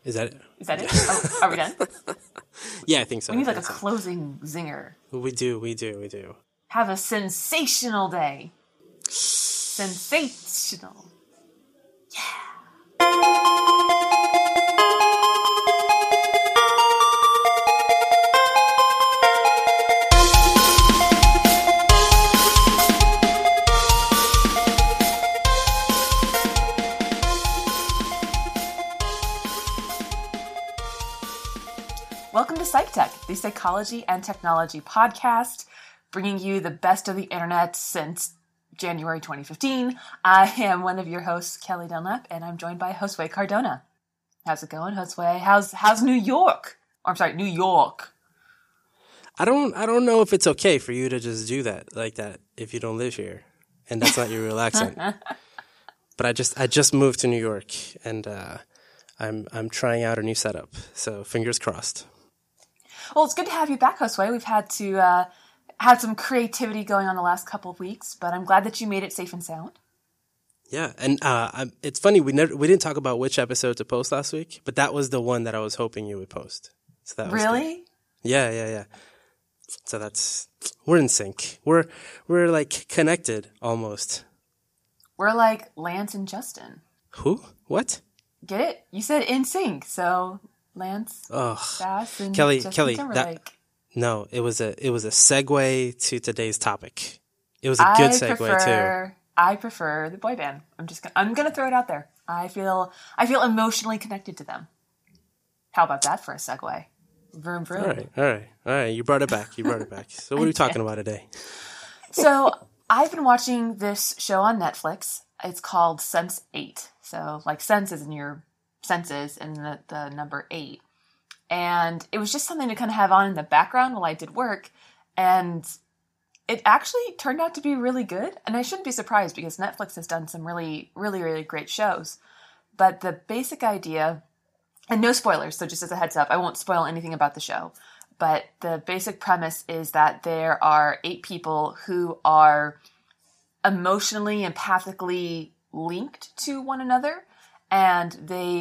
Is that it? Oh, are we done? Yeah, I think so. We need like a closing zinger. We do. Have a sensational day. Sensational. Welcome to PsychTech, the psychology and technology podcast, bringing you the best of the internet since January 2015. I am one of your hosts, Kelly Dunlap, and I'm joined by Josue Cardona. How's it going, Josue? How's New York? Or, I'm sorry, New York. I don't know if it's okay for you to just do that like that if you don't live here, and that's not your real accent. But I just moved to New York, and I'm trying out a new setup. So fingers crossed. Well, it's good to have you back, Josue. We've had to had some creativity going on the last couple of weeks, but I'm glad that you made it safe and sound. Yeah, and it's funny we didn't talk about which episode to post last week, but that was the one that I was hoping you would post. So that was really? Good. Yeah. So we're in sync. We're like connected almost. We're like Lance and Justin. Who? What? Get it? You said in sync, so Lance, Bass, and Kelly, Justin Timberlake. No, it was a segue to today's topic. It was a good segue too. I prefer the boy band. I'm gonna throw it out there. I feel emotionally connected to them. How about that for a segue? Vroom vroom. All right. You brought it back. So what are we talking about today? So I've been watching this show on Netflix. It's called Sense8. So like sense is in your senses and the number 8. And it was just something to kind of have on in the background while I did work. And it actually turned out to be really good. And I shouldn't be surprised because Netflix has done some really, really, really great shows. But the basic idea, and no spoilers, so just as a heads up, I won't spoil anything about the show. But the basic premise is that there are 8 people who are emotionally, empathically linked to one another. And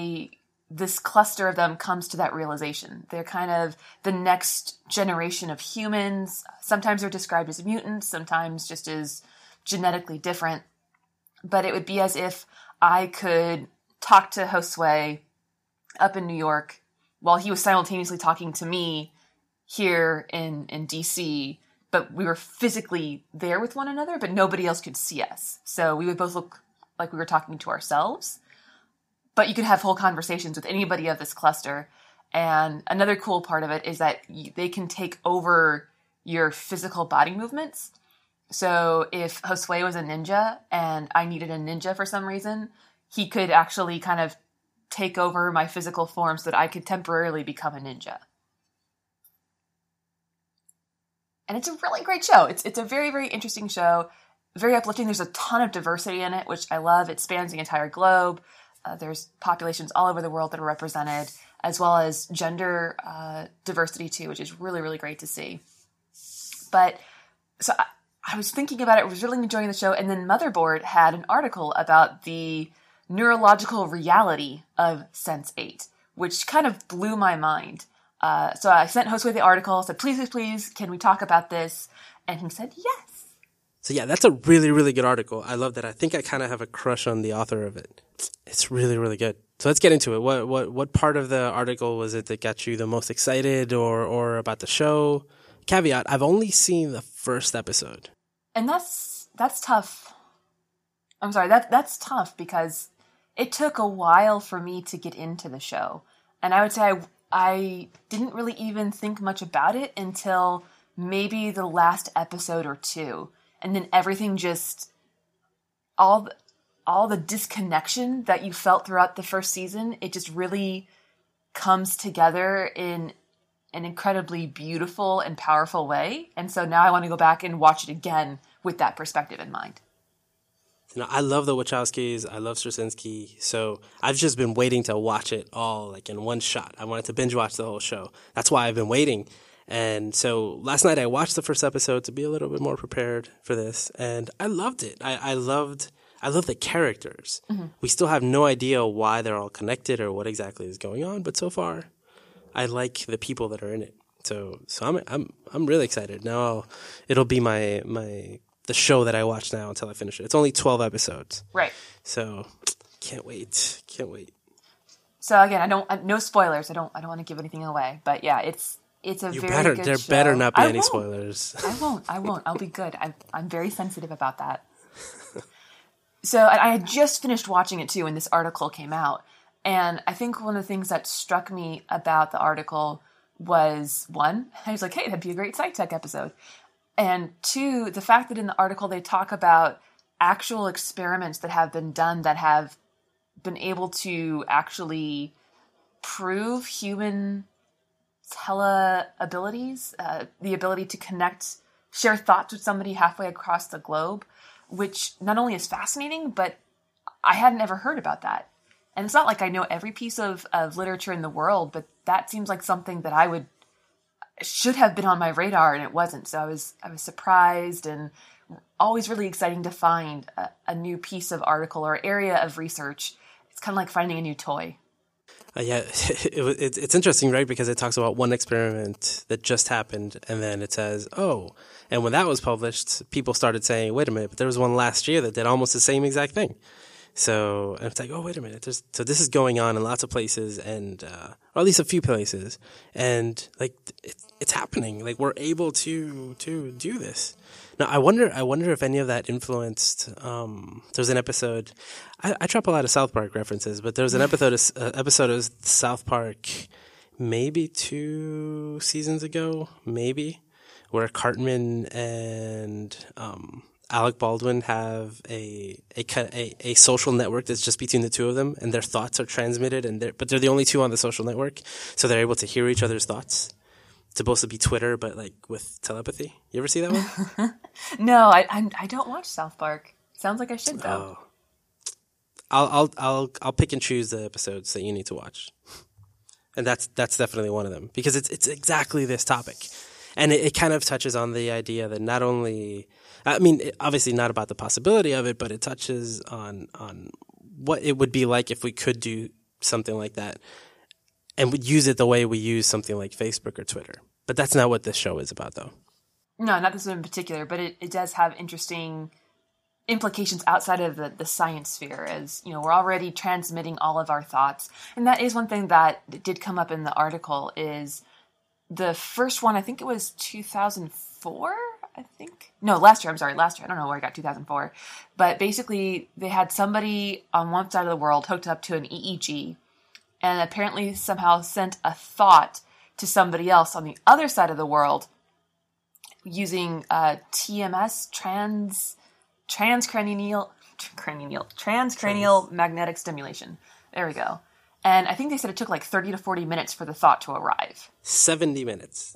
this cluster of them comes to that realization. They're kind of the next generation of humans. Sometimes they're described as mutants, sometimes just as genetically different. But it would be as if I could talk to Josue up in New York while he was simultaneously talking to me here in DC, but we were physically there with one another, but nobody else could see us. So we would both look like we were talking to ourselves. But you could have whole conversations with anybody of this cluster. And another cool part of it is that they can take over your physical body movements. So if Josue was a ninja and I needed a ninja for some reason, he could actually kind of take over my physical form so that I could temporarily become a ninja. And it's a really great show. It's a very, very interesting show. Very uplifting. There's a ton of diversity in it, which I love. It spans the entire globe. There's populations all over the world that are represented, as well as gender diversity too, which is really, really great to see. But so I was thinking about it, I was really enjoying the show, and then Motherboard had an article about the neurological reality of Sense8, which kind of blew my mind. So I sent Josue the article, said, please, can we talk about this? And he said, yes. So yeah, that's a really, really good article. I love that. I think I kind of have a crush on the author of it. It's really, really good. So let's get into it. What part of the article was it that got you the most excited or about the show? Caveat, I've only seen the first episode. And that's tough. I'm sorry, that's tough because it took a while for me to get into the show. And I would say I didn't really even think much about it until maybe the last episode or 2. And then everything just, all the disconnection that you felt throughout the first season, it just really comes together in an incredibly beautiful and powerful way. And so now I want to go back and watch it again with that perspective in mind. You know, I love the Wachowskis. I love Straczynski. So I've just been waiting to watch it all like in one shot. I wanted to binge watch the whole show. That's why I've been waiting. And so last night I watched the first episode to be a little bit more prepared for this. And I loved it. I loved I love the characters. We still have no idea why they're all connected or what exactly is going on, but so far, I like the people that are in it. So I'm really excited. Now it'll be the show that I watch now until I finish it. It's only 12 episodes. Right. So can't wait. So again, no spoilers. I don't want to give anything away, but yeah, it's a very good There show. better not be any spoilers. I won't. I'll be good. I'm very sensitive about that. So I had just finished watching it too when this article came out. And I think one of the things that struck me about the article was, one, I was like, hey, that'd be a great SciTech episode. And two, the fact that in the article they talk about actual experiments that have been done that have been able to actually prove human abilities, the ability to share thoughts with somebody halfway across the globe, which not only is fascinating, but I hadn't ever heard about that. And it's not like I know every piece of literature in the world, but that seems like something that should have been on my radar, and it wasn't. So I was surprised, and always really exciting to find a new piece of article or area of research. It's kind of like finding a new toy. Yeah, it's interesting, right? Because it talks about one experiment that just happened, and then it says, oh, and when that was published, people started saying, wait a minute, but there was one last year that did almost the same exact thing. So and it's like, oh, wait a minute. So this is going on in lots of places, and or at least a few places, and like it's happening. Like we're able to do this. Now I wonder if any of that influenced. There's an episode. I drop a lot of South Park references, but there was an episode of South Park, maybe 2 seasons ago, maybe, where Cartman and Alec Baldwin have a social network that's just between the two of them, and their thoughts are transmitted, but they're the only two on the social network, so they're able to hear each other's thoughts. It's supposed to be Twitter, but like with telepathy. You ever see that one? No, I don't watch South Park. Sounds like I should though. I'll pick and choose the episodes that you need to watch, and that's definitely one of them because it's exactly this topic, and it kind of touches on the idea that not only. I mean, obviously not about the possibility of it, but it touches on what it would be like if we could do something like that and would use it the way we use something like Facebook or Twitter. But that's not what this show is about, though. No, not this one in particular, but it does have interesting implications outside of the science sphere. As you know, we're already transmitting all of our thoughts. And that is one thing that did come up in the article is the first one, I think it was 2004, last year. I don't know where I got 2004. But basically, they had somebody on one side of the world hooked up to an EEG and apparently somehow sent a thought to somebody else on the other side of the world using TMS, transcranial magnetic stimulation. There we go. And I think they said it took like 30 to 40 minutes for the thought to arrive. 70 minutes.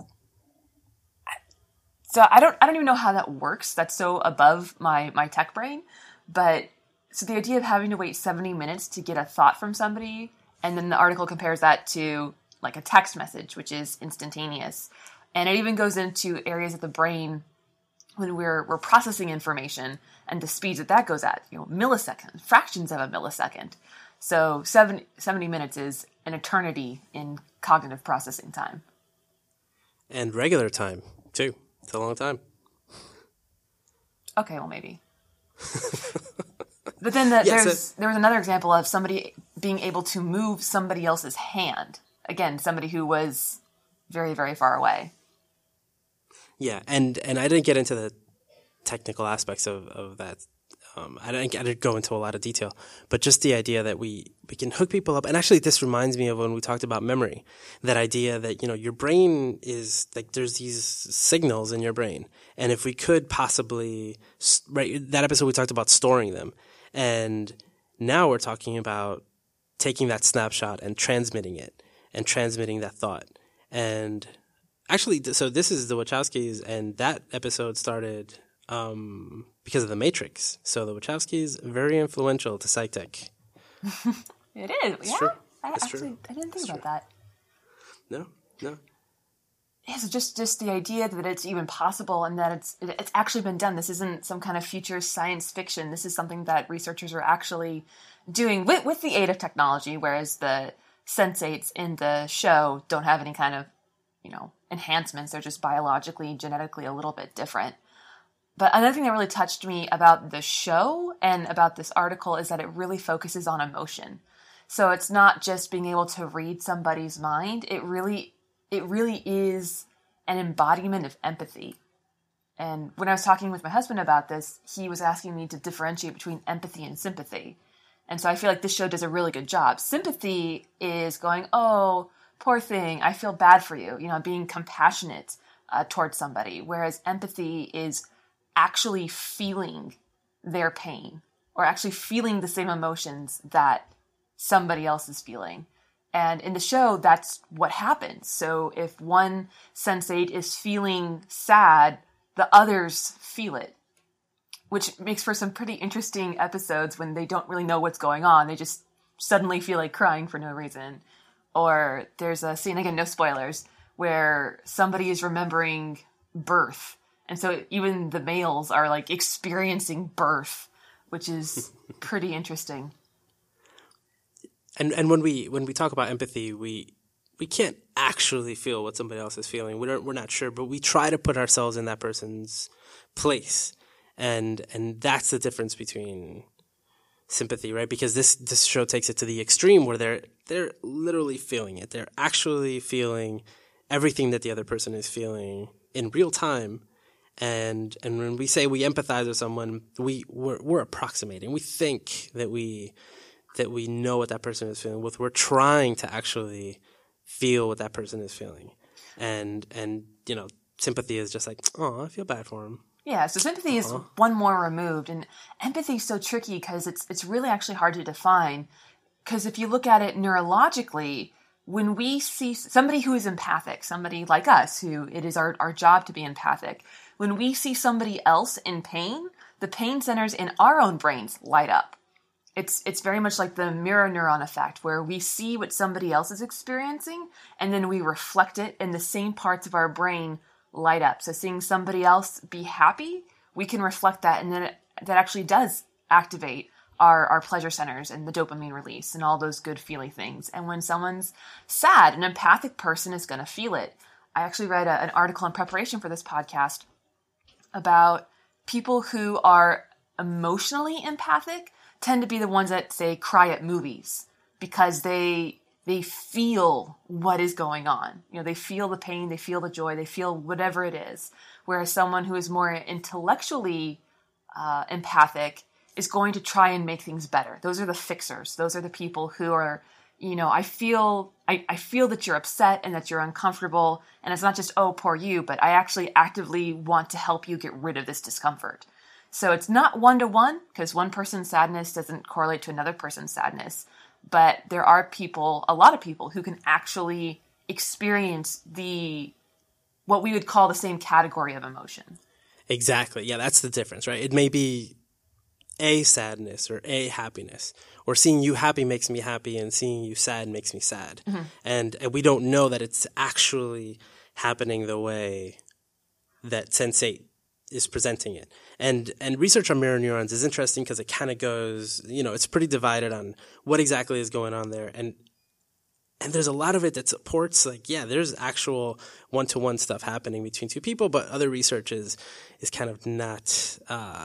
So I don't even know how that works. That's so above my tech brain. But so the idea of having to wait 70 minutes to get a thought from somebody, and then the article compares that to like a text message, which is instantaneous. And it even goes into areas of the brain when we're processing information and the speeds that goes at, milliseconds, fractions of a millisecond. So 70 minutes is an eternity in cognitive processing time. And regular time, too. It's a long time. Okay, well, maybe. But then there was another example of somebody being able to move somebody else's hand. Again, somebody who was very, very far away. Yeah, and I didn't get into the technical aspects of that. I didn't go into a lot of detail, but just the idea that we can hook people up. And actually, this reminds me of when we talked about memory, that idea that, your brain is like, there's these signals in your brain. And if we could possibly, right, that episode we talked about storing them. And now we're talking about taking that snapshot and transmitting it and transmitting that thought. And actually, so this is the Wachowskis, and that episode started because of The Matrix. So the Wachowskis, very influential to SciTech. It is, It's yeah. true. I didn't think about that. No. is just the idea that it's even possible and that it's actually been done. This isn't some kind of future science fiction. This is something that researchers are actually doing with the aid of technology, whereas the sensates in the show don't have any kind of, enhancements. They're just biologically, genetically a little bit different. But another thing that really touched me about the show and about this article is that it really focuses on emotion. So it's not just being able to read somebody's mind. It really is an embodiment of empathy. And when I was talking with my husband about this, he was asking me to differentiate between empathy and sympathy. And so I feel like this show does a really good job. Sympathy is going, oh, poor thing, I feel bad for you, being compassionate towards somebody. Whereas empathy is actually feeling their pain or actually feeling the same emotions that somebody else is feeling. And in the show, that's what happens. So if one sensate is feeling sad, the others feel it, which makes for some pretty interesting episodes when they don't really know what's going on. They just suddenly feel like crying for no reason. Or there's a scene, again, no spoilers, where somebody is remembering birth. And so even the males are like experiencing birth, which is pretty interesting. And when we talk about empathy, we can't actually feel what somebody else is feeling. We're not sure, but we try to put ourselves in that person's place. And that's the difference between sympathy, right? Because this show takes it to the extreme where they're literally feeling it. They're actually feeling everything that the other person is feeling in real time. And when we say we empathize with someone, we're approximating. We think that we know what that person is feeling. We're trying to actually feel what that person is feeling. And sympathy is just like, oh, I feel bad for him. Yeah, so sympathy is one more removed, and empathy is so tricky because it's really actually hard to define. Because if you look at it neurologically, when we see somebody who is empathic, somebody like us, who it is our job to be empathic, when we see somebody else in pain, the pain centers in our own brains light up. It's very much like the mirror neuron effect, where we see what somebody else is experiencing, and then we reflect it, and the same parts of our brain light up. So seeing somebody else be happy, we can reflect that, and then that actually does activate our pleasure centers and the dopamine release and all those good feely things. And when someone's sad, an empathic person is going to feel it. I actually read an article in preparation for this podcast about people who are emotionally empathic tend to be the ones that, say, cry at movies because they feel what is going on. They feel the pain, they feel the joy, they feel whatever it is. Whereas someone who is more intellectually empathic is going to try and make things better. Those are the fixers. Those are the people who are, I feel that you're upset and that you're uncomfortable. And it's not just, oh, poor you, but I actually actively want to help you get rid of this discomfort. So it's not one-to-one, because one person's sadness doesn't correlate to another person's sadness. But there are a lot of people who can actually experience what we would call the same category of emotion. Exactly. Yeah, that's the difference, right? It may be a sadness or a happiness, or seeing you happy makes me happy and seeing you sad makes me sad. Mm-hmm. And we don't know that it's actually happening the way that Sense8 is presenting it. And research on mirror neurons is interesting because it kind of goes, it's pretty divided on what exactly is going on there. And there's a lot of it that supports, there's actual one-to-one stuff happening between two people, but other research is kind of not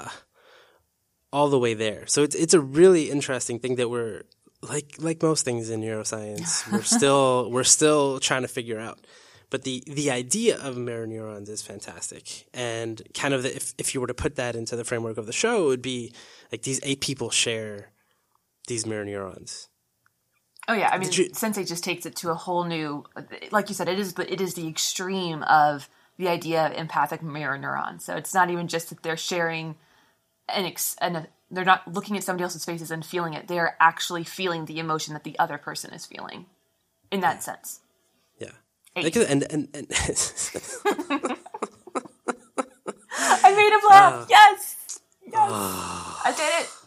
all the way there. So it's a really interesting thing that we're, like most things in neuroscience, we're still trying to figure out. But the idea of mirror neurons is fantastic. And kind of if you were to put that into the framework of the show, it would be like these 8 people share these mirror neurons. Oh yeah, I mean, Sense8 just takes it to a whole new, like you said, it is the extreme of the idea of empathic mirror neurons. So it's not even just that they're sharing and they're not looking at somebody else's faces and feeling it. They're actually feeling the emotion that the other person is feeling in that sense. Yeah. 8. And I made him laugh. Yes. I did it.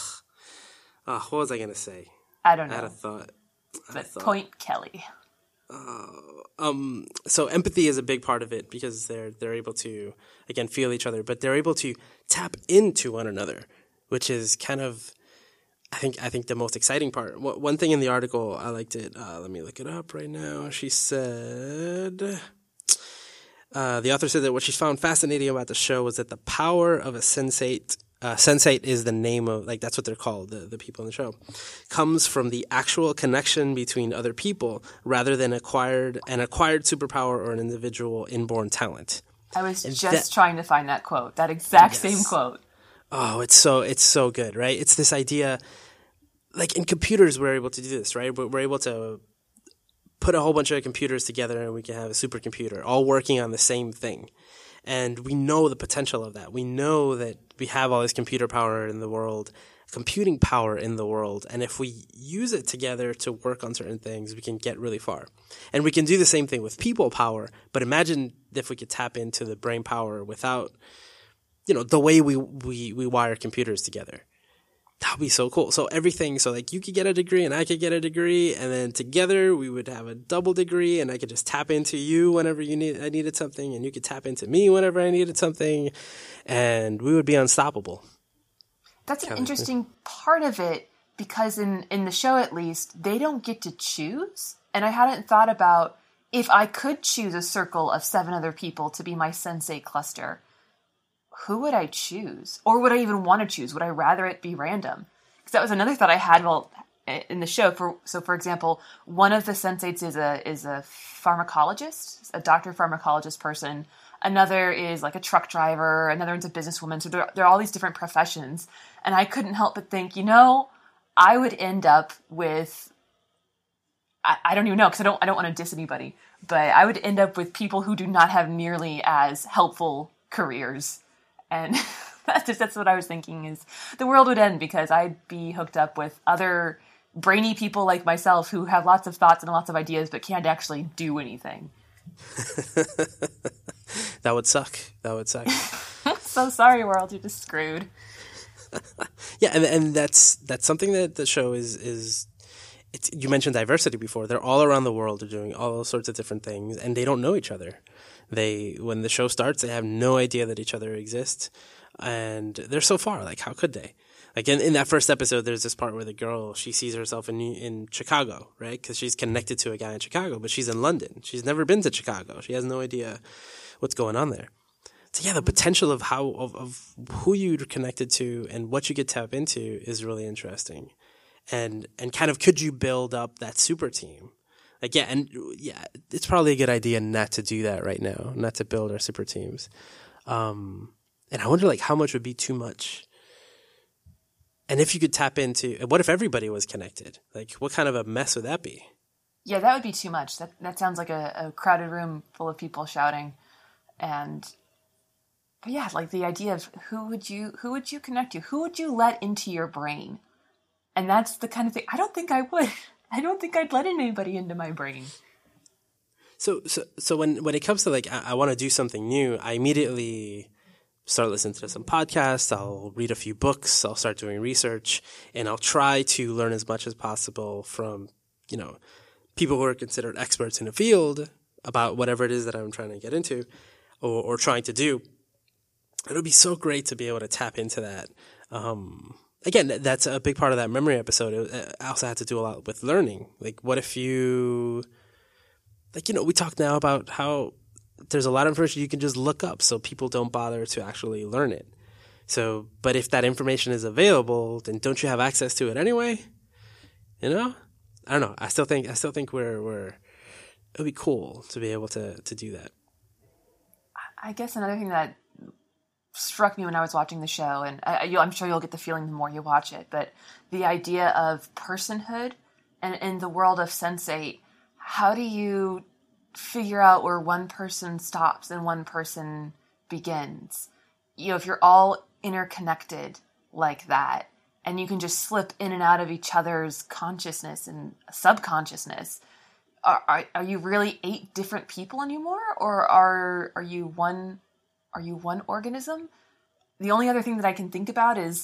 What was I going to say? I don't know. I had a thought. Point Kelly. So empathy is a big part of it because they're able to, again, feel each other, but they're able to tap into one another, which is kind of, I think the most exciting part. One thing in the article, I liked it. Let me look it up right now. She said, the author said that what she found fascinating about the show was that the power of a sensate, sensate is the name of, like, that's what they're called, the people in the show, comes from the actual connection between other people rather than an acquired superpower or an individual inborn talent. I was just trying to find that quote, that exact same quote. Oh, it's so good, right? It's this idea, like in computers, we're able to do this, right? We're able to put a whole bunch of computers together and we can have a supercomputer all working on the same thing. And we know the potential of that. We know that we have all this computer power in the world, computing power in the world. And if we use it together to work on certain things, we can get really far. And we can do the same thing with people power. But imagine if we could tap into the brain power without, the way we wire computers together. That would be so cool. So everything, so like you could get a degree and I could get a degree, and then together we would have a double degree, and I could just tap into you whenever I needed something, and you could tap into me whenever I needed something, and we would be unstoppable. That's an interesting part of it, because in the show at least, they don't get to choose. And I hadn't thought about if I could choose a circle of 7 other people to be my sensei cluster, who would I choose? Or would I even want to choose? Would I rather it be random? Because that was another thought I had in the show. For example, one of the sensates is a pharmacologist, a doctor pharmacologist person. Another is like a truck driver. Another one's a businesswoman. So there are all these different professions. And I couldn't help but think, I would end up with, I don't even know, because I don't want to diss anybody, but I would end up with people who do not have nearly as helpful careers. And that's what I was thinking, is the world would end because I'd be hooked up with other brainy people like myself who have lots of thoughts and lots of ideas but can't actually do anything. That would suck. So sorry, world, you're just screwed. Yeah, and that's something that the show is you mentioned diversity before. They're all around the world. They're doing all sorts of different things, and they don't know each other. When the show starts, they have no idea that each other exists, and they're so far. Like, how could they? Like in that first episode, there's this part where the girl, she sees herself in Chicago, right? Because she's connected to a guy in Chicago, but she's in London. She's never been to Chicago. She has no idea what's going on there. So yeah, the potential of of who you're connected to and what you could tap into is really interesting, and kind of, could you build up that super team? Like, it's probably a good idea not to do that right now, not to build our super teams. And I wonder, like, how much would be too much? And if you could tap into, what if everybody was connected? Like, what kind of a mess would that be? Yeah, that would be too much. That sounds like a crowded room full of people shouting. But yeah, like the idea of who would you connect to? Who would you let into your brain? And that's the kind of thing, I don't think I would. I don't think I'd let anybody into my brain. So when it comes to, like, I want to do something new, I immediately start listening to some podcasts. I'll read a few books. I'll start doing research, and I'll try to learn as much as possible from, people who are considered experts in a field about whatever it is that I'm trying to get into or trying to do. It would be so great to be able to tap into that. Again, that's a big part of that memory episode. I also had to do a lot with learning. Like, what if you, we talk now about how there's a lot of information you can just look up so people don't bother to actually learn it. So, but if that information is available, then don't you have access to it anyway? I don't know. I still think we're it would be cool to be able to do that. I guess another thing that struck me when I was watching the show, and I'm sure you'll get the feeling the more you watch it, but the idea of personhood and in the world of Sense8, how do you figure out where one person stops and one person begins? If you're all interconnected like that, and you can just slip in and out of each other's consciousness and subconsciousness, are you really 8 different people anymore, or are you one? Are you one organism? The only other thing that I can think about is,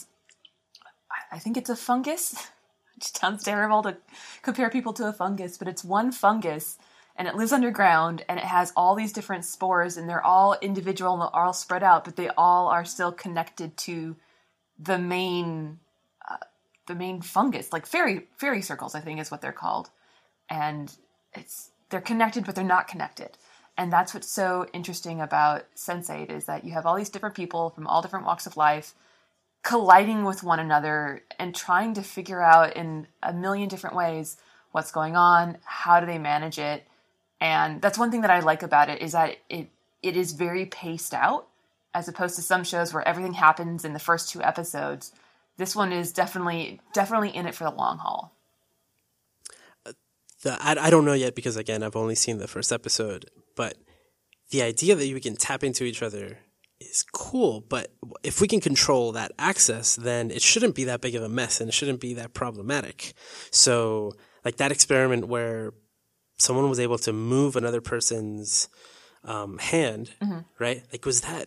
I think it's a fungus. It sounds terrible to compare people to a fungus, but it's one fungus, and it lives underground, and it has all these different spores, and they're all individual and they're all spread out, but they all are still connected to the main fungus, like fairy circles, I think is what they're called. And they're connected, but they're not connected. And that's what's so interesting about Sense8 is that you have all these different people from all different walks of life colliding with one another and trying to figure out in a million different ways what's going on, how do they manage it. And that's one thing that I like about it is that it is very paced out as opposed to some shows where everything happens in the first 2 episodes. This one is definitely in it for the long haul. I don't know yet because, again, I've only seen the first episode, but the idea that you can tap into each other is cool. But if we can control that access, then it shouldn't be that big of a mess and it shouldn't be that problematic. So like that experiment where someone was able to move another person's hand, right? Like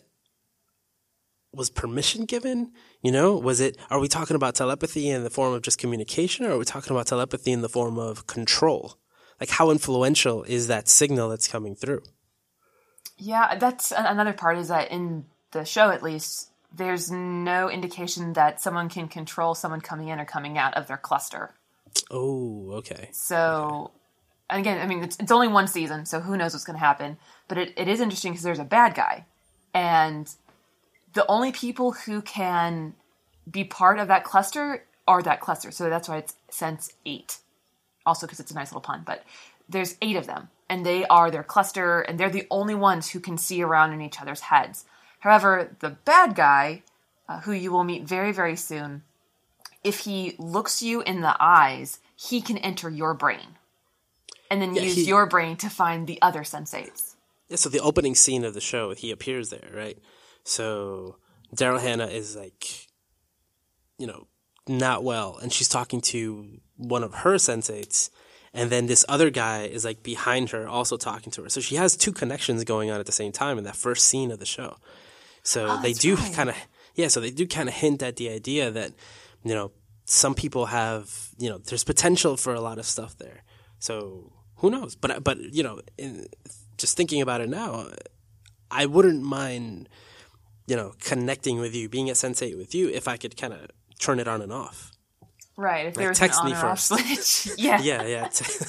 was permission given? You know, are we talking about telepathy in the form of just communication, or are we talking about telepathy in the form of control? Like how influential is that signal that's coming through? Yeah, that's another part is that in the show, at least, there's no indication that someone can control someone coming in or coming out of their cluster. Oh, okay. So, and again, I mean, it's only 1 season, so who knows what's going to happen. But it is interesting because there's a bad guy. And the only people who can be part of that cluster are that cluster. So that's why it's Sense8. Also because it's a nice little pun. But there's 8 of them. And they are their cluster. And they're the only ones who can see around in each other's heads. However, the bad guy, who you will meet very, very soon, if he looks you in the eyes, he can enter your brain. And then use your brain to find the other Sense8s. Yeah, so the opening scene of the show, he appears there, right? So Daryl Hannah is like, you know, not well, and she's talking to one of her Sense8s, and then this other guy is like behind her, also talking to her. So she has 2 connections going on at the same time in that first scene of the show. So they do kind of hint at the idea that, you know, some people have, you know, there's potential for a lot of stuff there. So who knows? But you know, just thinking about it now, I wouldn't mind, you know, connecting with you, being a Sense8 with you, if I could kind of turn it on and off. Right. If like, there was text an on me or off switch. Yeah. Yeah.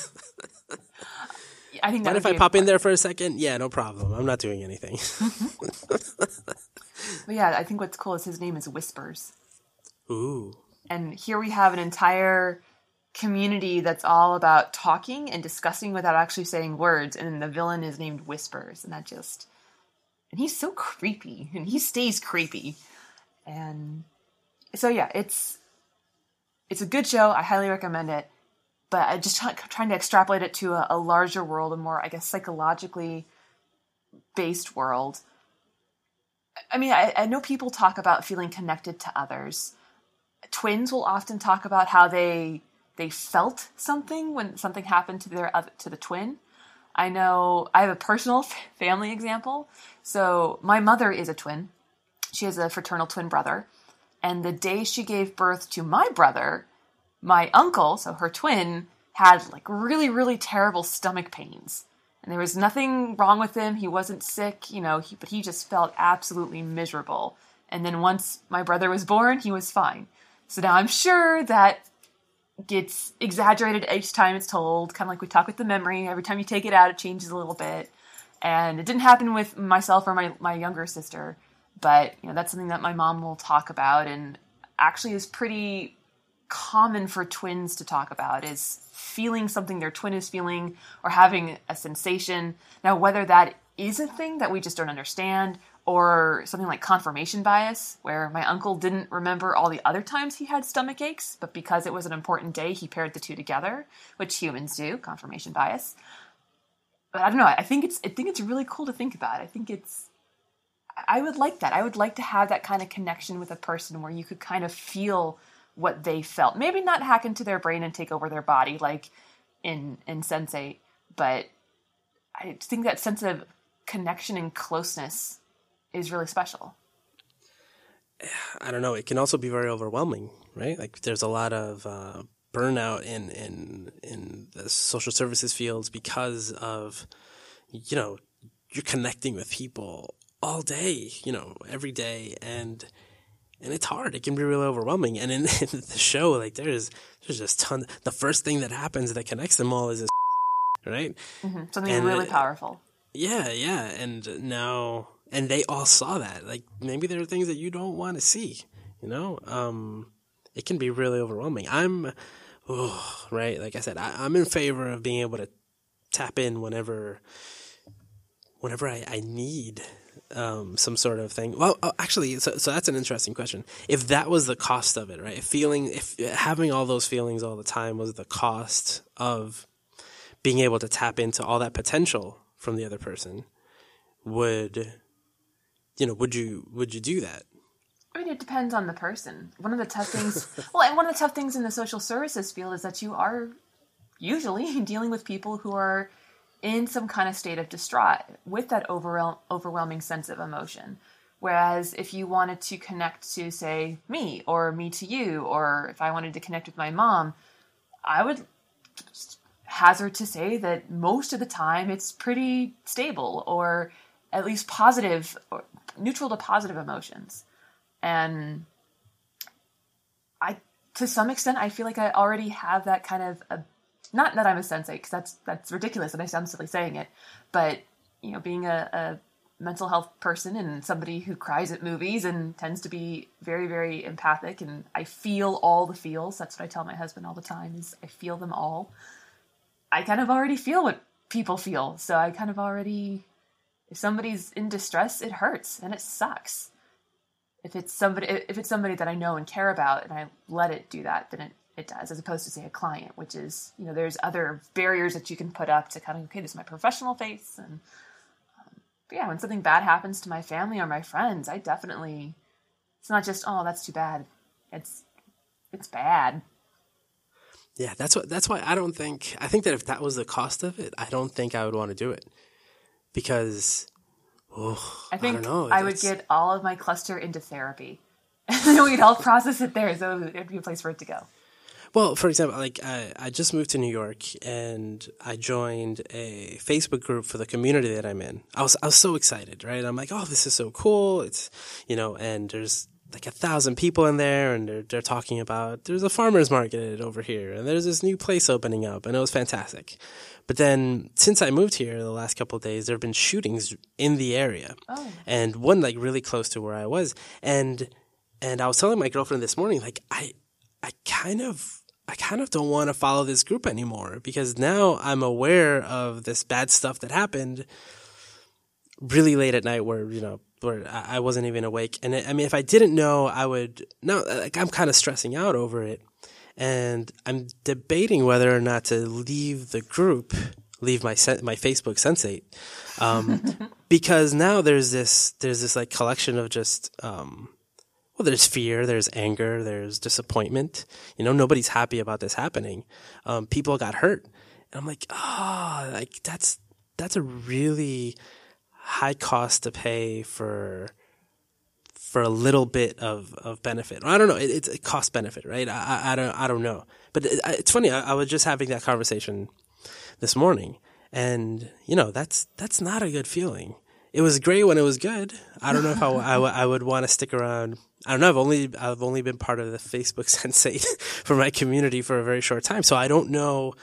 I think that What if I pop in there for a second? Yeah, no problem. I'm not doing anything. But yeah, I think what's cool is his name is Whispers. Ooh. And here we have an entire community that's all about talking and discussing without actually saying words. And the villain is named Whispers. And and he's so creepy. And he stays creepy. And so yeah, it's a good show. I highly recommend it. But I just trying to extrapolate it to a larger world, a more, I guess, psychologically based world. I mean, I know people talk about feeling connected to others. Twins will often talk about how they felt something when something happened to the twin. I know I have a personal family example. So my mother is a twin. She has a fraternal twin brother. And the day she gave birth to my brother, my uncle, so her twin, had like really, really terrible stomach pains. And there was nothing wrong with him. He wasn't sick, you know, but he just felt absolutely miserable. And then once my brother was born, he was fine. So now I'm sure that gets exaggerated each time it's told, kind of like we talk with the memory. Every time you take it out, it changes a little bit. And it didn't happen with myself or my younger sister. But, you know, that's something that my mom will talk about and actually is pretty common for twins to talk about, is feeling something their twin is feeling or having a sensation. Now, whether that is a thing that we just don't understand or something like confirmation bias, where my uncle didn't remember all the other times he had stomach aches, but because it was an important day, he paired the 2 together, which humans do, confirmation bias. But I don't know. I think it's really cool to think about. I would like that. I would like to have that kind of connection with a person where you could kind of feel what they felt. Maybe not hack into their brain and take over their body like in Sense8, but I think that sense of connection and closeness is really special. I don't know. It can also be very overwhelming, right? Like there's a lot of burnout in the social services fields because of, you know, you're connecting with people all day, you know, every day, and it's hard. It can be really overwhelming. And in the show, like there's just tons. The first thing that happens that connects them all is this, right? Mm-hmm. Something really powerful. Yeah, and now, and they all saw that. Like maybe there are things that you don't want to see, you know. It can be really overwhelming. Right. Like I said, I'm in favor of being able to tap in whenever I need some sort of thing. Well, actually, so that's an interesting question. If that was the cost of it, right? If having all those feelings all the time was the cost of being able to tap into all that potential from the other person, would you do that? I mean, it depends on the person. One of the tough things, and one of the tough things in the social services field is that you are usually dealing with people who are in some kind of state of distraught with that overwhelming sense of emotion. Whereas if you wanted to connect to, say, me, or me to you, or if I wanted to connect with my mom, I would hazard to say that most of the time it's pretty stable, or at least positive, or neutral to positive emotions. And to some extent, I feel like I already have that kind of not that I'm a sensei, because that's ridiculous and I sound silly saying it, but, you know, being a mental health person and somebody who cries at movies and tends to be very, very empathic, and I feel all the feels. That's what I tell my husband all the time, is I feel them all. I kind of already feel what people feel. So I kind of already, if somebody's in distress, it hurts and it sucks. If it's somebody that I know and care about and I let it do that, then it does, as opposed to, say, a client, which is, you know, there's other barriers that you can put up to kind of, okay, this is my professional face. And but yeah, when something bad happens to my family or my friends, I definitely, it's not just, oh, that's too bad. It's bad. Yeah, that's why I think that if that was the cost of it, I don't think I would want to do it, because I think don't know, I would get all of my cluster into therapy, and then we'd all process it there, so it'd be a place for it to go. Well, for example, like I just moved to New York and I joined a Facebook group for the community that I'm in. I was so excited, right? I'm like, oh, this is so cool. It's, you know, and there's like 1,000 people in there, and they're talking about there's a farmer's market over here, and there's this new place opening up, and it was fantastic. But then since I moved here the last couple of days, there have been shootings in the area, and one like really close to where I was, and I was telling my girlfriend this morning, like I kind of don't want to follow this group anymore, because now I'm aware of this bad stuff that happened really late at night where I wasn't even awake. And I mean, if I didn't know, I'm kind of stressing out over it. And I'm debating whether or not to leave the group, leave my Facebook Sense8, because now there's this like collection of just, there's fear, there's anger, there's disappointment. You know, nobody's happy about this happening. People got hurt. And I'm like, like that's a really high cost to pay for a little bit of benefit. I don't know. It's a cost benefit, right? I don't know. But it's funny. I was just having that conversation this morning, and you know, that's not a good feeling. It was great when it was good. I don't know if I would want to stick around. I don't know. I've only been part of the Facebook Sense8 for my community for a very short time, so I don't know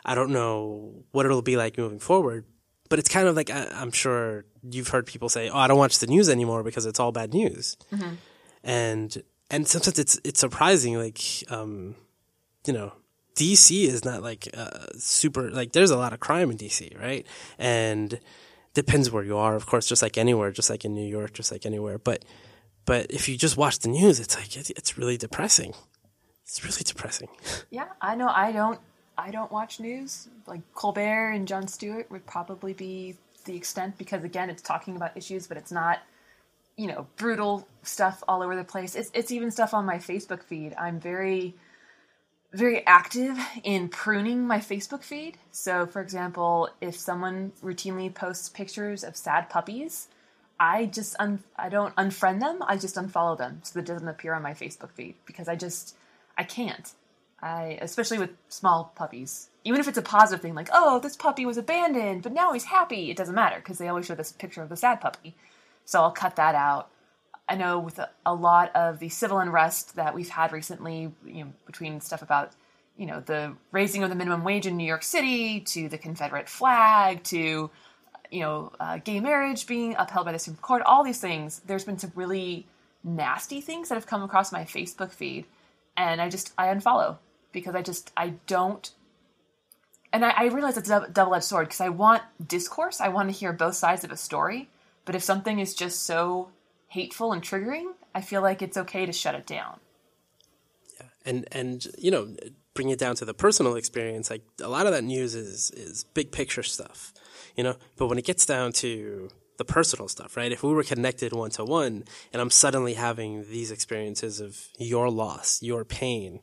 what it'll be like moving forward. But it's kind of like, I'm sure you've heard people say, "Oh, I don't watch the news anymore because it's all bad news." Mm-hmm. And sometimes it's surprising, like, you know, DC is not like super, like there's a lot of crime in DC, right? And depends where you are, of course, just like anywhere, just like in New York, just like anywhere. But if you just watch the news, it's like it's really depressing. It's really depressing. Yeah, I know. I don't watch news. Like Colbert and Jon Stewart would probably be the extent, because again, it's talking about issues, but it's not, you know, brutal stuff all over the place. It's even stuff on my Facebook feed. I'm very, very active in pruning my Facebook feed. So, for example, if someone routinely posts pictures of sad puppies, I just I don't unfriend them. I just unfollow them so that it doesn't appear on my Facebook feed, because I can't. Especially with small puppies, even if it's a positive thing, like, oh, this puppy was abandoned, but now he's happy. It doesn't matter because they always show this picture of the sad puppy. So I'll cut that out. I know with a lot of the civil unrest that we've had recently, between stuff about, the raising of the minimum wage in New York City, to the Confederate flag, to, gay marriage being upheld by the Supreme Court, all these things, there's been some really nasty things that have come across my Facebook feed. And I unfollow because I don't, and I realize it's a double-edged sword because I want discourse. I want to hear both sides of a story. But if something is just so hateful and triggering, I feel like it's okay to shut it down. Yeah. And bring it down to the personal experience, like a lot of that news is big picture stuff, but when it gets down to the personal stuff, right? If we were connected one-to-one and I'm suddenly having these experiences of your loss, your pain,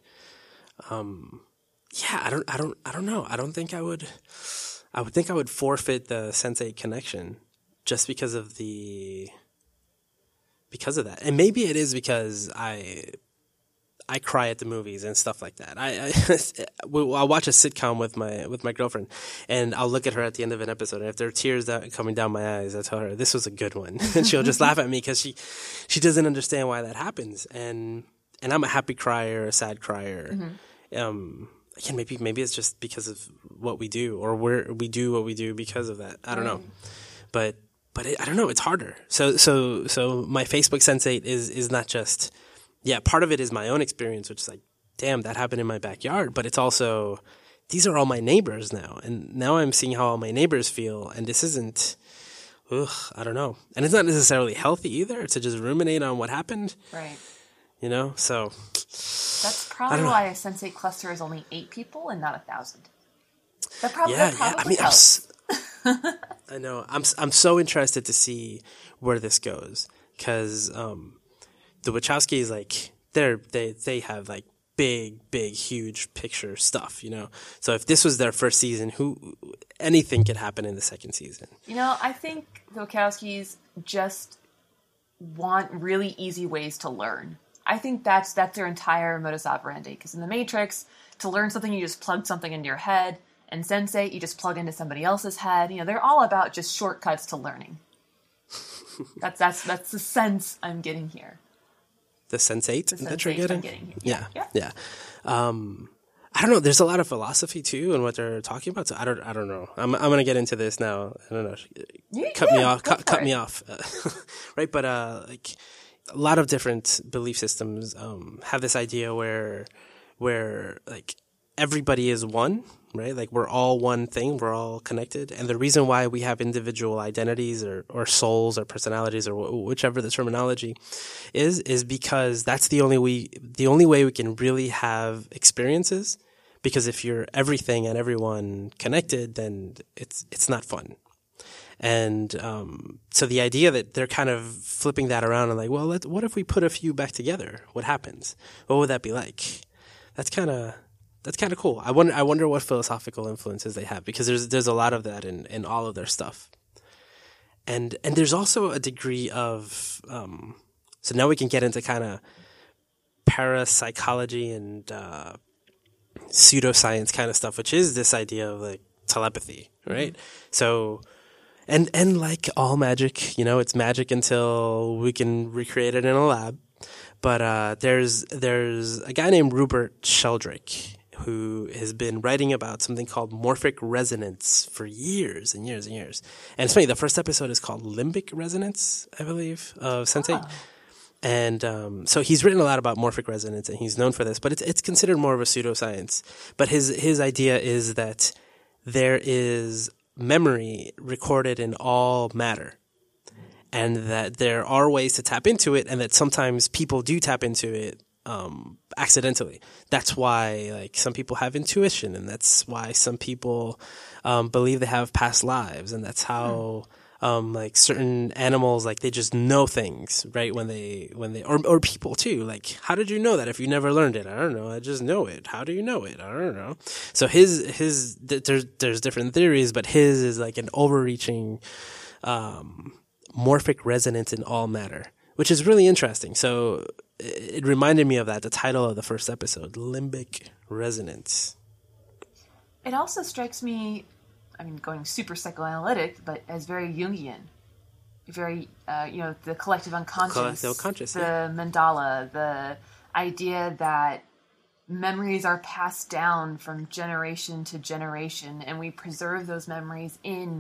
I don't know. I don't think I would think I would forfeit the Sense8 connection just because of that. And maybe it is because I cry at the movies and stuff like that. I'll watch a sitcom with my girlfriend, and I'll look at her at the end of an episode, and if there are tears coming down my eyes, I tell her this was a good one, and she'll just laugh at me because she doesn't understand why that happens. And I'm a happy crier, a sad crier. Mm-hmm. Again, maybe it's just because of what we do, or we do what we do because of that. I don't know, but I don't know. It's harder. So my Facebook Sense8 is not just. Yeah, part of it is my own experience, which is like, damn, that happened in my backyard. But it's also, these are all my neighbors now. And now I'm seeing how all my neighbors feel. And this isn't, I don't know. And it's not necessarily healthy either to just ruminate on what happened. Right. So. That's probably why a Sense8 cluster is only 8 people and not 1,000. That probably helps. I know. I'm so interested to see where this goes. Because, the Wachowskis, like, they have like big, huge picture stuff, So if this was their first season, anything could happen in the second season. I think the Wachowskis just want really easy ways to learn. I think that's their entire modus operandi. Because in The Matrix, to learn something, you just plug something into your head, and Sense8, you just plug into somebody else's head. They're all about just shortcuts to learning. That's the sense I'm getting here. The Sense8 that you're getting? Yeah. I don't know. There's a lot of philosophy too in what they're talking about. So I don't know. I'm going to get into this now. I don't know. Cut me off. Right. But, like a lot of different belief systems, have this idea where like everybody is one, right? Like we're all one thing. We're all connected. And the reason why we have individual identities or souls or personalities or whichever the terminology is because that's the only way we can really have experiences. Because if you're everything and everyone connected, then it's not fun. And so the idea that they're kind of flipping that around and like, well, what if we put a few back together? What happens? What would that be like? That's kind of cool. I wonder what philosophical influences they have, because there's a lot of that in all of their stuff. And there's also a degree of so now we can get into kind of parapsychology and pseudoscience kind of stuff, which is this idea of like telepathy, right? Mm-hmm. So and like all magic, it's magic until we can recreate it in a lab. But there's a guy named Rupert Sheldrake who has been writing about something called morphic resonance for years and years and years. And it's funny, the first episode is called Limbic Resonance, I believe, of Sense8. Oh. And so he's written a lot about morphic resonance, and he's known for this, but it's considered more of a pseudoscience. But his idea is that there is memory recorded in all matter, and that there are ways to tap into it, and that sometimes people do tap into it accidentally. That's why like some people have intuition, and that's why some people believe they have past lives, and that's how like certain animals, like they just know things, right? When they or people too. Like, how did you know that if you never learned it? I don't know. I just know it. How do you know it? I don't know. So there's different theories, but his is like an overreaching morphic resonance in all matter, which is really interesting. So it reminded me of that, the title of the first episode, Limbic Resonance. It also strikes me, I mean, going super psychoanalytic, but as very Jungian. Very, the collective unconscious, the mandala, the idea that memories are passed down from generation to generation, and we preserve those memories in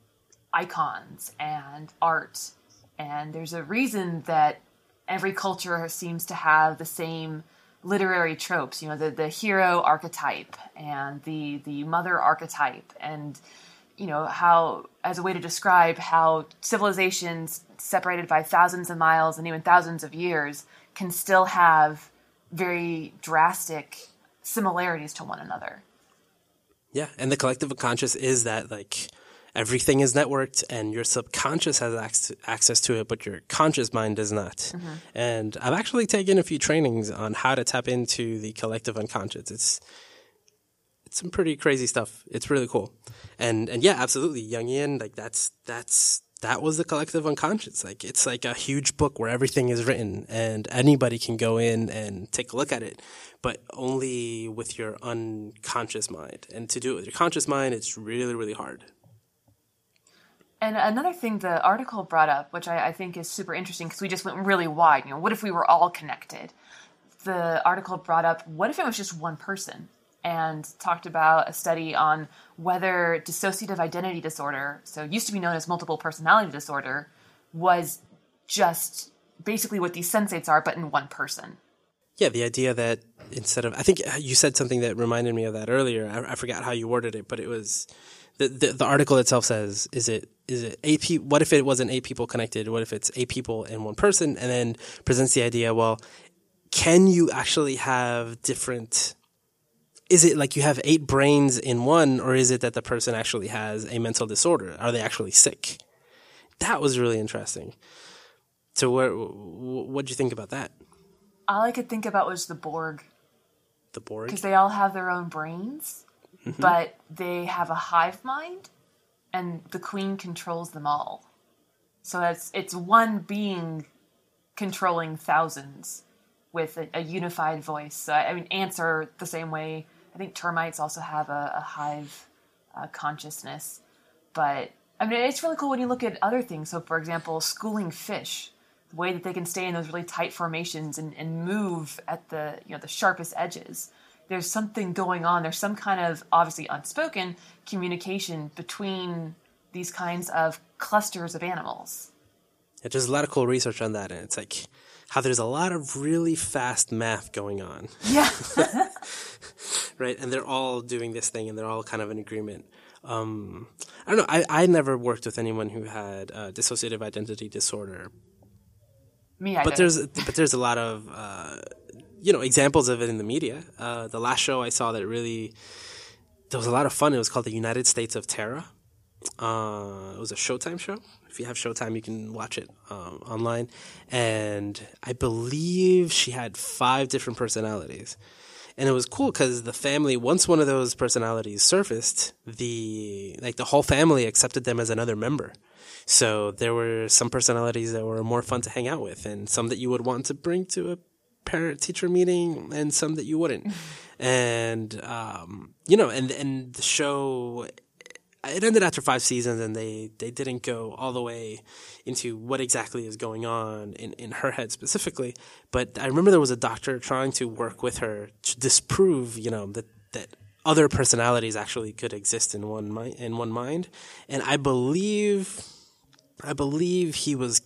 icons and art. And there's a reason that every culture seems to have the same literary tropes, the hero archetype and the mother archetype, and how, as a way to describe how civilizations separated by thousands of miles and even thousands of years can still have very drastic similarities to one another. Yeah, and the collective unconscious is that, like, everything is networked and your subconscious has access to it, but your conscious mind does not. Mm-hmm. And I've actually taken a few trainings on how to tap into the collective unconscious. It's some pretty crazy stuff. It's really cool. And yeah, absolutely. Jungian, like that was the collective unconscious. Like, it's like a huge book where everything is written and anybody can go in and take a look at it, but only with your unconscious mind. And to do it with your conscious mind, it's really, really hard. And another thing the article brought up, which I think is super interesting because we just went really wide, what if we were all connected? The article brought up, what if it was just one person? And talked about a study on whether dissociative identity disorder, so used to be known as multiple personality disorder, was just basically what these sensates are, but in one person. Yeah, the idea that instead of, I think you said something that reminded me of that earlier. I forgot how you worded it, but it was, the article itself says, is it what if it wasn't 8 people connected? What if it's 8 people and one person? And then presents the idea, well, can you actually have different, is it like you have 8 brains in one, or is it that the person actually has a mental disorder? Are they actually sick? That was really interesting. So what'd you think about that? All I could think about was the Borg. The Borg? Because they all have their own brains, mm-hmm. but they have a hive mind, and the queen controls them all. So it's one being controlling thousands with a unified voice. So, I mean, ants are the same way. I think termites also have a hive consciousness. But, I mean, it's really cool when you look at other things. So, for example, schooling fish, the way that they can stay in those really tight formations and move at the sharpest edges. There's something going on. There's some kind of, obviously unspoken, communication between these kinds of clusters of animals. Yeah, there's a lot of cool research on that, and it's like how there's a lot of really fast math going on. Yeah. Right, and they're all doing this thing, and they're all kind of in agreement. I don't know. I never worked with anyone who had dissociative identity disorder. Me either. But there's a lot of examples of it in the media. The last show I saw that really there was a lot of fun. It was called The United States of Terra. It was a Showtime show. If you have Showtime, you can watch it online. And I believe she had 5 different personalities. And it was cool because the family, once one of those personalities surfaced, the whole family accepted them as another member. So there were some personalities that were more fun to hang out with, and some that you would want to bring to a parent-teacher meeting, and some that you wouldn't. And and the show, it ended after 5 seasons, and they didn't go all the way into what exactly is going on in her head specifically. But I remember there was a doctor trying to work with her to disprove, that other personalities actually could exist in one mind. And I believe he was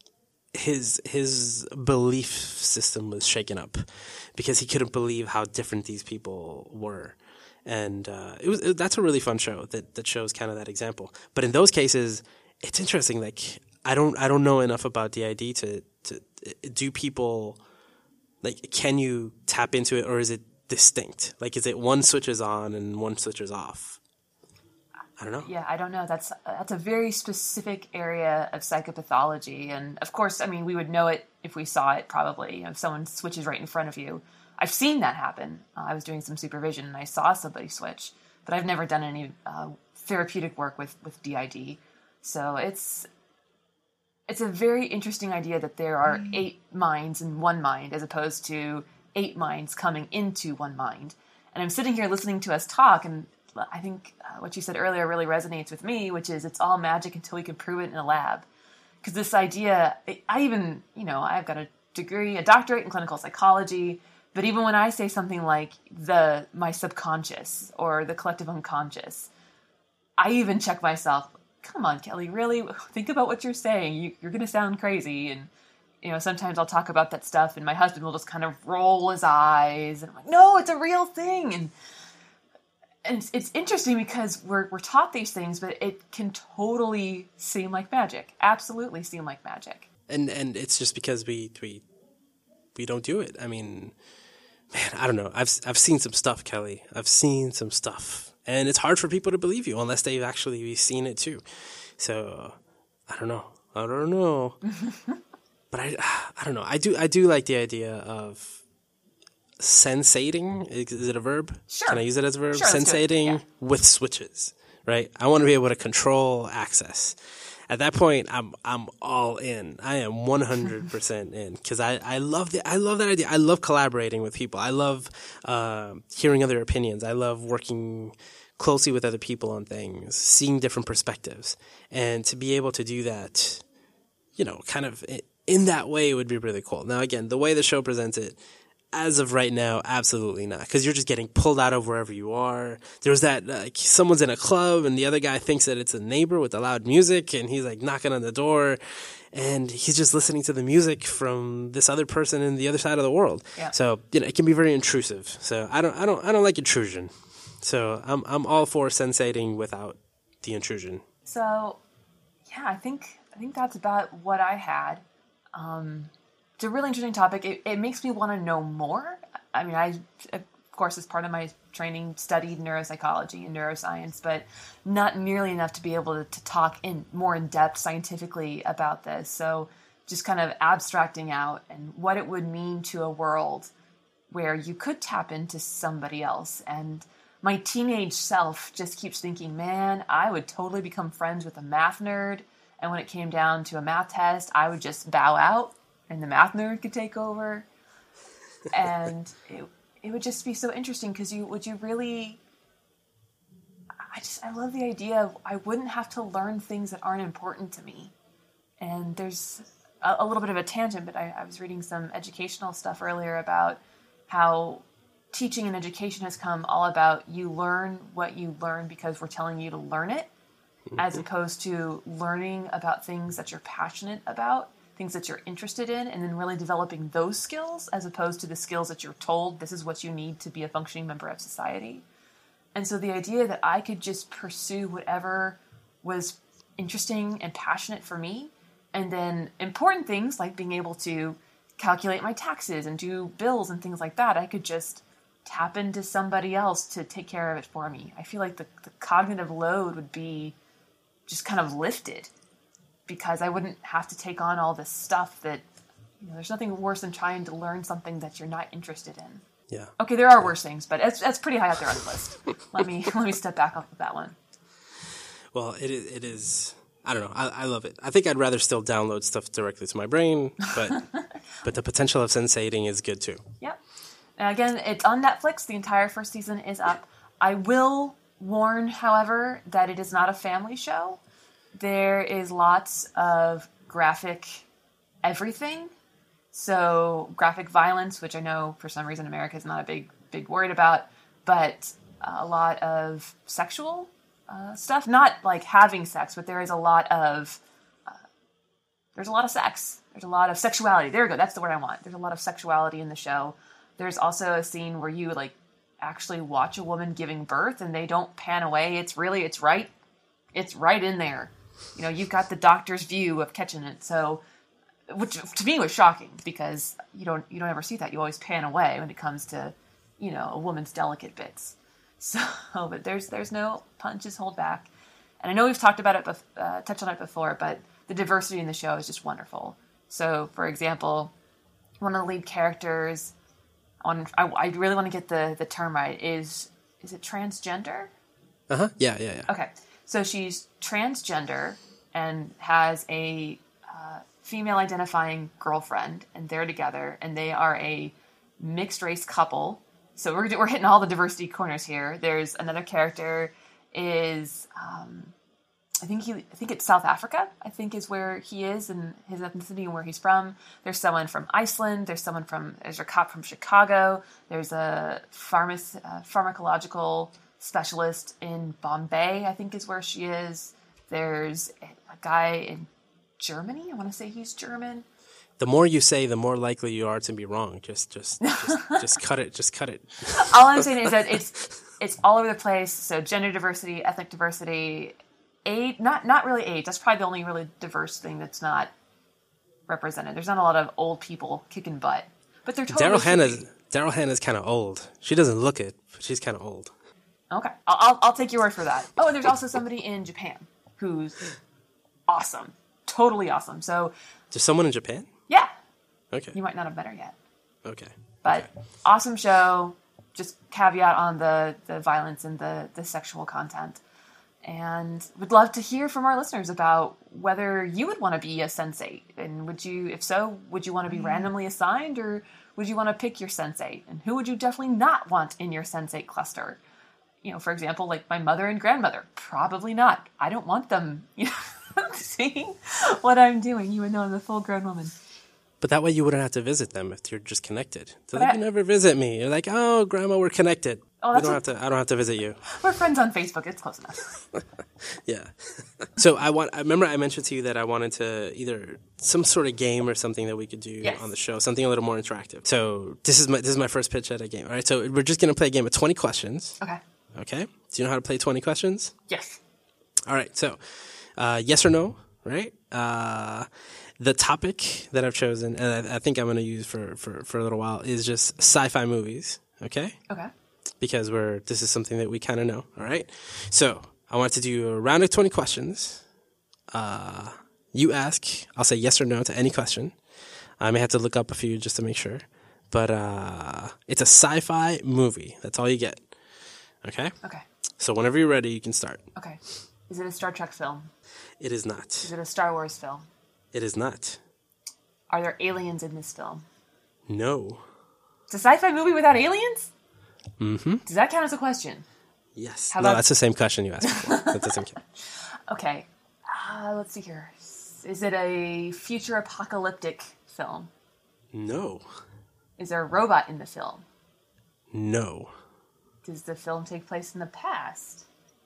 his belief system was shaken up because he couldn't believe how different these people were. And that's a really fun show that shows kind of that example. But in those cases, it's interesting. Like I don't know enough about DID to do people, like, can you tap into it, or is it distinct? Like, is it one switches on and one switches off? I don't know. Yeah, I don't know. That's a very specific area of psychopathology, and of course, I mean, we would know it if we saw it. Probably, if someone switches right in front of you. I've seen that happen. I was doing some supervision and I saw somebody switch, but I've never done any therapeutic work with DID. So it's it's a very interesting idea that there are 8 minds in one mind as opposed to 8 minds coming into one mind. And I'm sitting here listening to us talk, and I think what you said earlier really resonates with me, which is it's all magic until we can prove it in a lab. Because this idea, I even, I've got a degree, a doctorate in clinical psychology, but even when I say something like my subconscious or the collective unconscious, I even check myself. Come on, Kelly, really? Think about what you're saying. You're going to sound crazy. And, sometimes I'll talk about that stuff and my husband will just kind of roll his eyes. And I'm like, no, it's a real thing. And it's interesting because we're taught these things, but it can totally seem like magic. Absolutely seem like magic. And it's just because we don't do it. I mean, man, I don't know. I've seen some stuff, Kelly. I've seen some stuff. And it's hard for people to believe you unless they've actually seen it too. So I don't know. But I don't know. I do like the idea of sensating. Is it a verb? Sure. Can I use it as a verb? Sure, sensating with switches, right? I want to be able to control access. At that point, I'm all in. I am 100% in because I love that idea. I love collaborating with people. I love hearing other opinions. I love working closely with other people on things, seeing different perspectives, and to be able to do that, kind of in that way would be really cool. Now, again, the way the show presents it, as of right now, absolutely not. Because you're just getting pulled out of wherever you are. There's that, someone's in a club and the other guy thinks that it's a neighbor with the loud music and he's like knocking on the door and he's just listening to the music from this other person in the other side of the world. Yeah. So, it can be very intrusive. So I don't like intrusion. So I'm all for sensating without the intrusion. So, yeah, I think that's about what I had. It's a really interesting topic. It makes me want to know more. I mean, I, of course, as part of my training, studied neuropsychology and neuroscience, but not nearly enough to be able to talk more in depth scientifically about this. So just kind of abstracting out and what it would mean to a world where you could tap into somebody else. And my teenage self just keeps thinking, man, I would totally become friends with a math nerd. And when it came down to a math test, I would just bow out and the math nerd could take over. And it would just be so interesting because I love the idea of I wouldn't have to learn things that aren't important to me. And there's a little bit of a tangent, but I was reading some educational stuff earlier about how teaching and education has come all about you learn what you learn because we're telling you to learn it, as opposed to learning about things that you're passionate about, things that you're interested in, and then really developing those skills as opposed to the skills that you're told this is what you need to be a functioning member of society. And so the idea that I could just pursue whatever was interesting and passionate for me, and then important things like being able to calculate my taxes and do bills and things like that, I could just tap into somebody else to take care of it for me. I feel like the cognitive load would be just kind of lifted because I wouldn't have to take on all this stuff that, there's nothing worse than trying to learn something that you're not interested in. Yeah. Okay, there are worse things, but that's pretty high up there on the list. Let me step back off of that one. Well, it is. I don't know. I love it. I think I'd rather still download stuff directly to my brain, but the potential of sensating is good too. Yep. And again, it's on Netflix. The entire first season is up. I will warn, however, that it is not a family show. There is lots of graphic everything. So graphic violence, which I know for some reason America is not a big worried about, but a lot of sexual stuff. Not like having sex, but there is a lot of sex. There's a lot of sexuality. There we go. That's the word I want. There's a lot of sexuality in the show. There's also a scene where you actually watch a woman giving birth and they don't pan away. It's right in there. You've got the doctor's view of catching it. So, which to me was shocking because you don't ever see that. You always pan away when it comes to, a woman's delicate bits. So, but there's no punches hold back. And I know we've touched on it before, but the diversity in the show is just wonderful. So, for example, one of the lead characters, I really want to get the term right, is it transgender? Uh-huh. Yeah. Okay. So she's transgender and has a female identifying girlfriend, and they're together, and they are a mixed race couple. So we're hitting all the diversity corners here. There's another character is I think it's South Africa, I think is where he is and his ethnicity and where he's from. There's someone from Iceland. There's a cop from Chicago. There's a pharmacological specialist in Bombay, I think is where she is. There's a guy in Germany. I want to say he's German. The more you say, the more likely you are to be wrong. Just cut it. Just cut it. All I'm saying is that it's all over the place. So gender diversity, ethnic diversity, age, not really age. That's probably the only really diverse thing that's not represented. There's not a lot of old people kicking butt, but they're totally. Daryl Hannah's kind of old. She doesn't look it, but she's kind of old. Okay, I'll take your word for that. Oh, and there's also somebody in Japan who's awesome, totally awesome. So there's someone in Japan? Yeah. Okay. You might not have met her yet. Okay. But awesome show. Just caveat on the violence and the sexual content. And would love to hear from our listeners about whether you would want to be a sensate. And if so, would you want to be randomly assigned, or would you want to pick your sensate? And who would you definitely not want in your sensate cluster? You know, for example, like my mother and grandmother. Probably not. I don't want them, seeing what I'm doing, even though I'm a full-grown woman. But that way you wouldn't have to visit them if you're just connected. So you never visit me. You're like, oh, Grandma, we're connected. Oh, I don't have to visit you. We're friends on Facebook. It's close enough. Yeah. So I remember I mentioned to you that I wanted to either some sort of game or something that we could do on the show, something a little more interactive. So this is my first pitch at a game. All right. So we're just going to play a game of 20 questions. Okay. Okay. Do you know how to play 20 questions? Yes. All right. So yes or no, right? The topic that I've chosen, and I think I'm going to use for a little while, is just sci-fi movies. Okay? Okay. Because this is something that we kind of know. All right? So I want to do a round of 20 questions. You ask, I'll say yes or no to any question. I may have to look up a few just to make sure. But it's a sci-fi movie. That's all you get. Okay? Okay. So whenever you're ready, you can start. Okay. Is it a Star Trek film? It is not. Is it a Star Wars film? It is not. Are there aliens in this film? No. It's a sci-fi movie without aliens? Mm-hmm. Does that count as a question? Yes. No, that's the same question you asked before. That doesn't count. Okay. Let's see here. Is it a future apocalyptic film? No. Is there a robot in the film? No. Does the film take place in the past?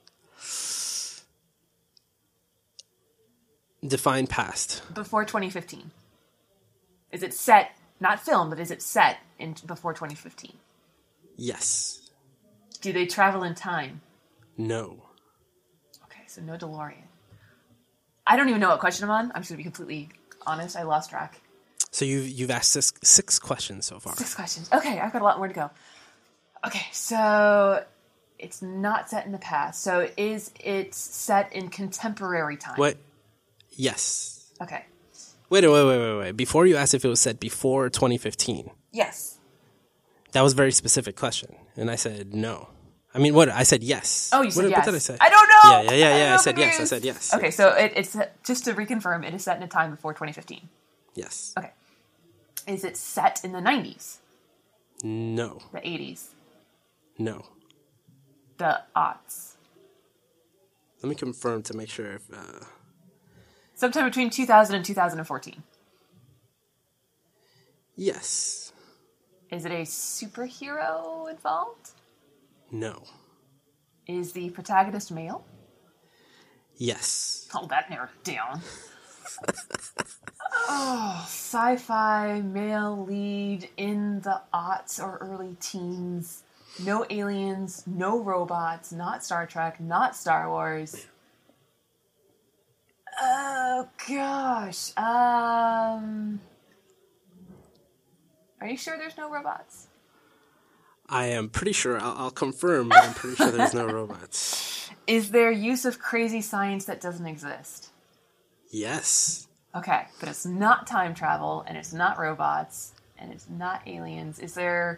Define past. Before 2015. Is it set, not film, but is it set before 2015? Yes. Do they travel in time? No. Okay, so no DeLorean. I don't even know what question I'm on. I'm just going to be completely honest. I lost track. So you've asked six questions so far. 6 questions. Okay, I've got a lot more to go. Okay, so it's not set in the past. So is it set in contemporary time? What? Yes. Okay. Wait. Before you asked if it was set before 2015. Yes. That was a very specific question. And I said no. I mean, what? I said yes. Oh, you said yes. What did I say? I don't know. Yeah. I said yes. Okay, so it's just to reconfirm, it is set in a time before 2015. Yes. Okay. Is it set in the 90s? No. The 80s? No. The aughts? Let me confirm to make sure if... Sometime between 2000 and 2014. Yes. Is it a superhero involved? No. Is the protagonist male? Yes. Oh, that narrowed it down. Sci-fi male lead in the aughts or early teens. No aliens, no robots, not Star Trek, not Star Wars. Oh, gosh. Are you sure there's no robots? I am pretty sure. I'll confirm, but I'm pretty sure there's no robots. Is there use of crazy science that doesn't exist? Yes. Okay, but it's not time travel, and it's not robots, and it's not aliens. Is there...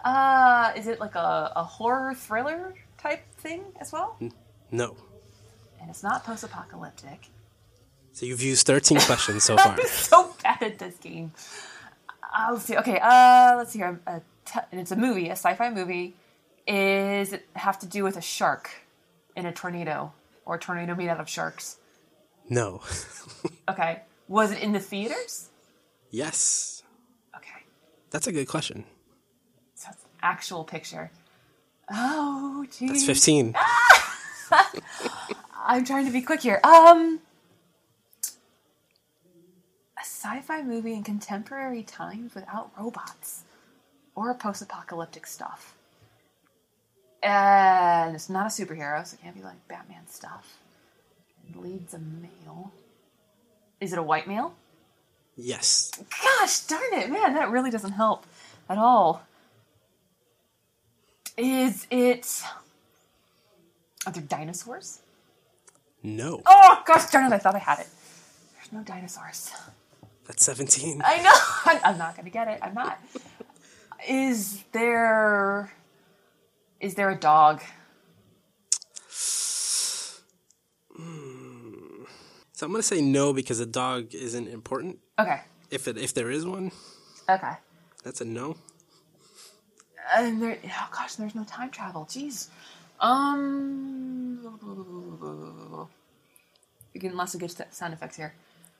is it like a horror thriller type thing as well? No. and it's not post-apocalyptic. So you've used 13 questions so far. I'm so bad at this game. Let's see. Okay, let's see here. And it's a movie, a sci-fi movie. Is it have to do with a shark in a tornado, or a tornado made out of sharks? No. Okay. Was it in the theaters? Yes. Okay. That's a good question. So it's an actual picture. Oh, geez. That's 15. I'm trying to be quick here. A sci-fi movie in contemporary times without robots or post-apocalyptic stuff. And it's not a superhero, so it can't be like Batman stuff. It leads a male. Is it a white male? Yes. Gosh darn it, man, that really doesn't help at all. Is it... Are there dinosaurs? No. Oh, gosh darn it, I thought I had it. There's no dinosaurs. That's 17. I know! I'm not gonna get it. I'm not. Is there a dog? So I'm going to say no because a dog isn't important. Okay. If there is one, Okay. that's a no. And there's no time travel. Jeez. You're getting lots of good sound effects here.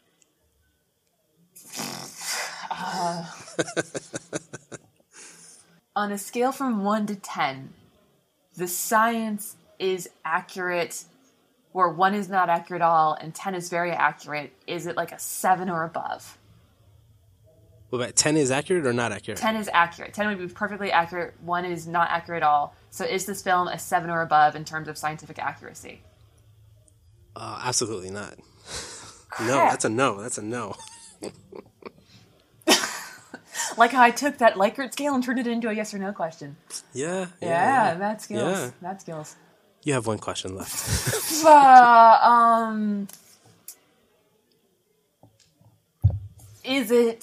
On a scale from 1 to 10, the science is accurate, where 1 is not accurate at all, and 10 is very accurate. Is it like a 7 or above? What about 10 is accurate or not accurate? 10 is accurate. 10 would be perfectly accurate. 1 is not accurate at all. So is this film a 7 or above in terms of scientific accuracy? Absolutely not. Crap. No, that's a no. That's a no. Like how I took that Likert scale and turned it into a yes or no question. Yeah. That skills. Yeah. That skills. You have one question left. Is it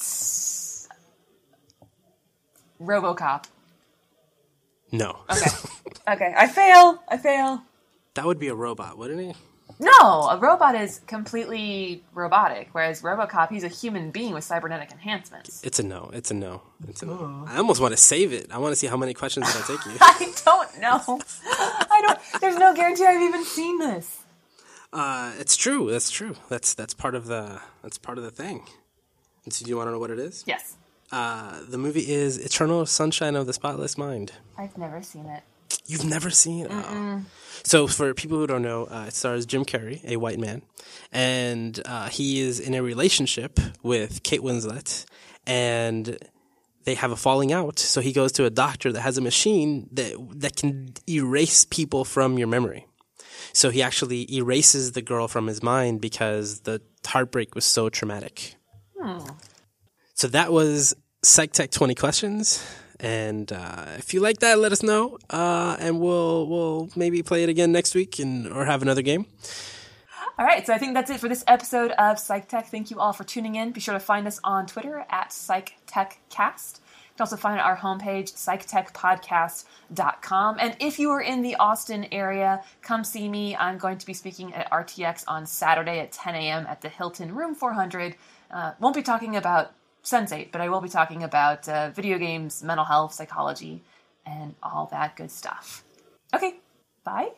RoboCop? No. Okay. Okay. I fail. That would be a robot, wouldn't he? No, a robot is completely robotic, whereas RoboCop, he's a human being with cybernetic enhancements. It's a no. It's a no. It's a no. I almost want to save it. I want to see how many questions it'll take you. I don't know. There's no guarantee I've even seen this. It's true. That's true. That's part of the thing. And so do you want to know what it is? Yes. The movie is Eternal Sunshine of the Spotless Mind. I've never seen it. You've never seen it? Oh. So for people who don't know, it stars Jim Carrey, a white man, and he is in a relationship with Kate Winslet, and they have a falling out. So he goes to a doctor that has a machine that can erase people from your memory. So he actually erases the girl from his mind because the heartbreak was so traumatic. So that was Psych Tech 20 questions. And if you like that, let us know, and we'll maybe play it again next week or have another game. All right, so I think that's it for this episode of Psych Tech. Thank you all for tuning in. Be sure to find us on Twitter at PsychTechCast. You can also find our homepage, psychtechpodcast.com. And if you are in the Austin area, come see me. I'm going to be speaking at RTX on Saturday at 10 a.m. at the Hilton Room 400. Won't be talking about Sense8, but I will be talking about video games, mental health, psychology, and all that good stuff. Okay, bye.